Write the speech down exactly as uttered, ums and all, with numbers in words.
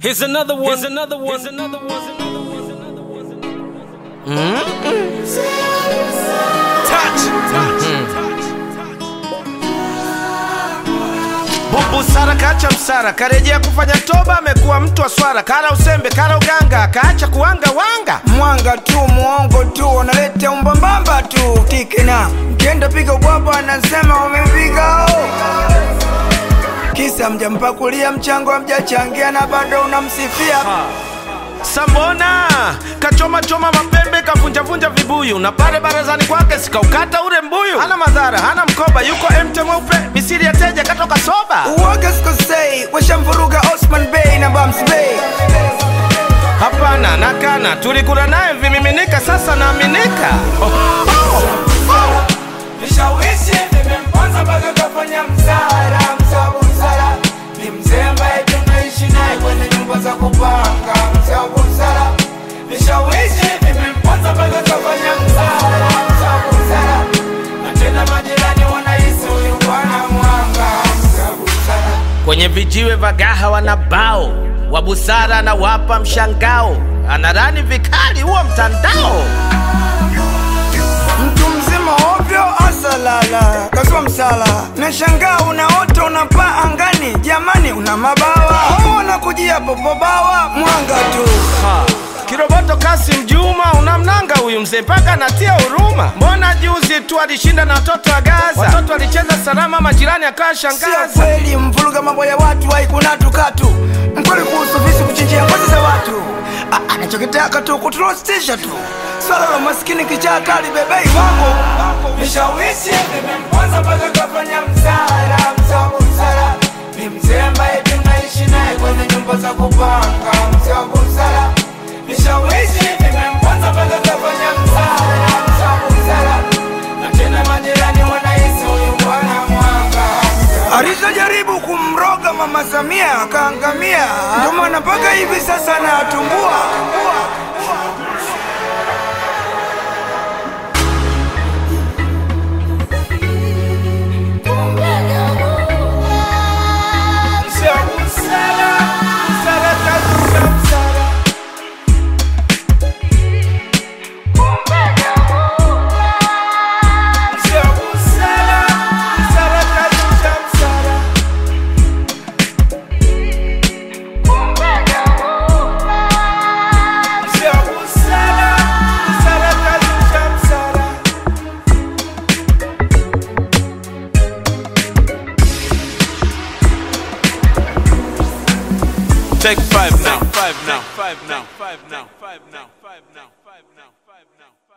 Here's another one. Here's another one. Here's another one. Here's another one. Here's another one. Mm-hmm. Touch. Touch. Bubu Sara kacha msara, karejea kufanya toba, amekuwa mtu wa swara. Kala usembe, kala uganga, kaacha kuwanga wanga. Mwanga tu, muongo tu, unaleta umbambamba tu. Tikina, mkienda piga ubwabwa anasema umepiga oh. Kisa mjampakulia mchango mjachangia na bado unamsifia. Sambona kachoma choma mapembe, kavunja vunja vibuyu, na pale barazani kwake sikaukata ule mbuyu. Hana madhara, hana mkoba, yuko empty mweupe, misiri ya teja katoka soba. Uwaga sikosei, washamvuruga Osman Bey na Bams Bey. Hapana, nakana, tulikula naye vimiminika, sasa naaminika. Oh. Oh. Nishawishi, nimemponza mpaka kafanya msara. Msabu msara, ni mzee ambaye tunaishi naye kwenye nyumba za kupanga. Msabu msara, nishawishi, nimemponza mpaka kafanya msara. Msabu msara, na tena majirani wanahisi huyu bwana mwanga. Msabu msara, kwenye vijiwe vagaha wanabao, Wabusara na wapa mshangao, anarani vikali huo mtandao. mtu mzima ovyo asalala, kaswa msala. Nashangaa unaota unapaa angani, jamani una mabawa. Hao wanakujia popobawa, mwanga tu. Ha. Kiroboto Kasim Juma, unamnanga huyu mzee paka natia huruma. Mbona juzi tu alishinda na watoto wa Gaza, watoto walicheza salama, majirani akawa shangaza. Sio kweli mvuruga mambo ya watu, haikuna tukatu. Mkweli kuhusu visi kuchinjia ngozi za watu. Anachokitaka tu kutrostisha tu. Swala la maskini kichaka libebei wangu. Nishawishi, nimemponza mpaka kafanya msara. Msabu msara, ni mzee ambaye tunaishi naye kwenye nyumba za kupanga. Msabu msara, nishawishi, nimemponza mpaka kafanya msara. Msabu msara, na tena majirani wanahisi huyu bwana mwanga. Alizojaribu kumroga Mama Samia akaangamia, ndio maana mpaka hivi sasa anatumbua. Take five now. Five now. Five now. Five now. Five now. Five now. Five now. Five now.